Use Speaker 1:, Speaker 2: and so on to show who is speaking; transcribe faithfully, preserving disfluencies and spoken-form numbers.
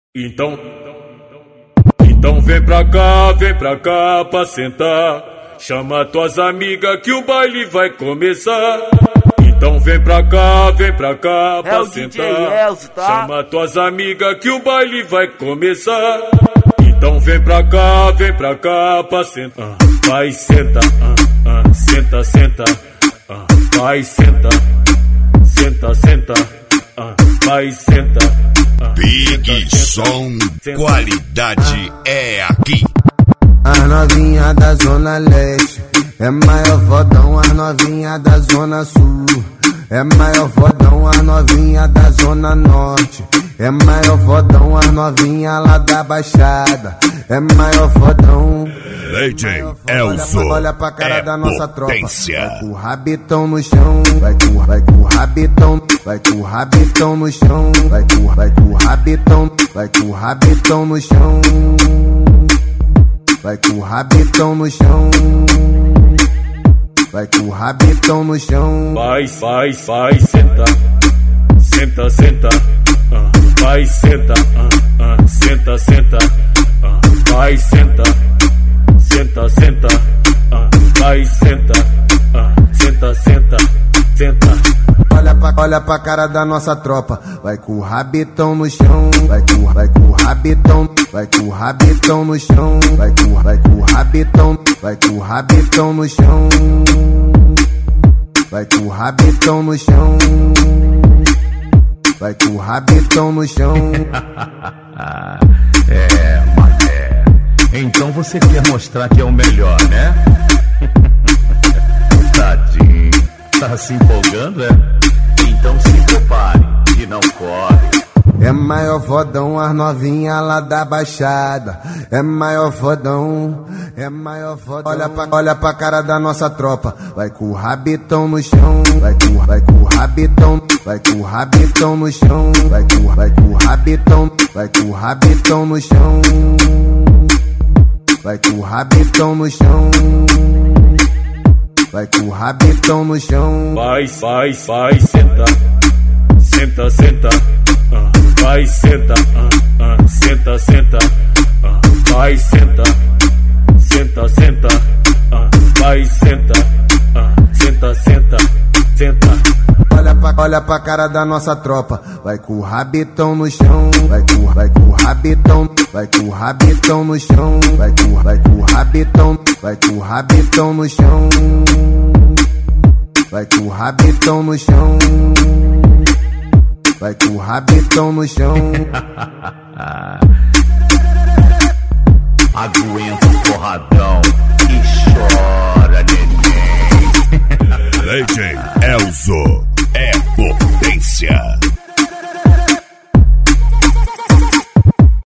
Speaker 1: Então, então vem pra cá, vem pra cá pra sentar. Chama tuas amigas que o baile vai começar. Então vem pra cá, vem pra cá pra
Speaker 2: é o
Speaker 1: sentar.
Speaker 2: D J Elzo, tá?
Speaker 1: Chama tuas amigas que o baile vai começar. Então vem pra cá, vem pra cá pra sentar. Vai, senta, uh, uh, senta, senta. Uh, vai, senta, senta, senta. Uh, vai, senta.
Speaker 3: Big Som, qualidade é aqui.
Speaker 4: As novinha da Zona Leste é maior fodão, as novinha da Zona Sul é maior fodão, as novinha da Zona Norte é maior fodão, as novinha lá da Baixada é maior fodão.
Speaker 3: D J Elzo,
Speaker 4: olha, olha pra cara
Speaker 3: é
Speaker 4: da nossa
Speaker 3: potência.
Speaker 4: Tropa. Vai com o rabitão no chão, vai com, vai com o rabitão, vai com o rabitão no chão, vai com, vai com o rabitão, vai com o rabitão no chão, vai com o rabitão no chão, vai com o rabitão no chão.
Speaker 1: Vai, vai, vai, senta, senta, senta, uh, vai, senta, uh, uh, senta, senta, uh, vai, senta, senta, senta, uh, vai, senta, uh, senta, senta, senta.
Speaker 4: Olha pra, olha pra cara da nossa tropa, vai com o rabitão no chão, vai com, vai com o rabitão, vai com o rabitão no chão, vai com, vai com o rabitão, vai com o rabitão no chão, vai com o rabitão no chão, vai com o rabitão no chão.
Speaker 5: É, mané, então você quer mostrar que é o melhor, né? Tadinho, tá se empolgando, é? Então se prepare e não corre.
Speaker 4: É maior fodão, as novinha lá da Baixada é maior fodão, é maior fodão. Olha pra, olha pra cara da nossa tropa, vai com o rabitão no chão, vai com, vai com o rabitão, vai com o rabitão no chão, vai com, vai com o rabitão, vai com o rabitão no chão, vai com o rabitão no chão, vai com o rabitão no chão.
Speaker 1: Vai, vai, vai, senta, senta, senta, uh, vai, senta, uh, uh, senta, senta, uh, vai, senta, senta, senta, uh, vai, senta, uh, senta, senta, senta.
Speaker 4: Olha pra, olha pra cara da nossa tropa, vai com o rabitão no chão, vai com, vai com o rabitão, vai com o rabitão no chão, vai com, vai com o rabitão, vai com o rabitão no chão, vai com o rabitão no chão, vai com o rabitão no chão.
Speaker 5: Aguenta o porradão e chora, neném.
Speaker 3: D J Elzo é potência.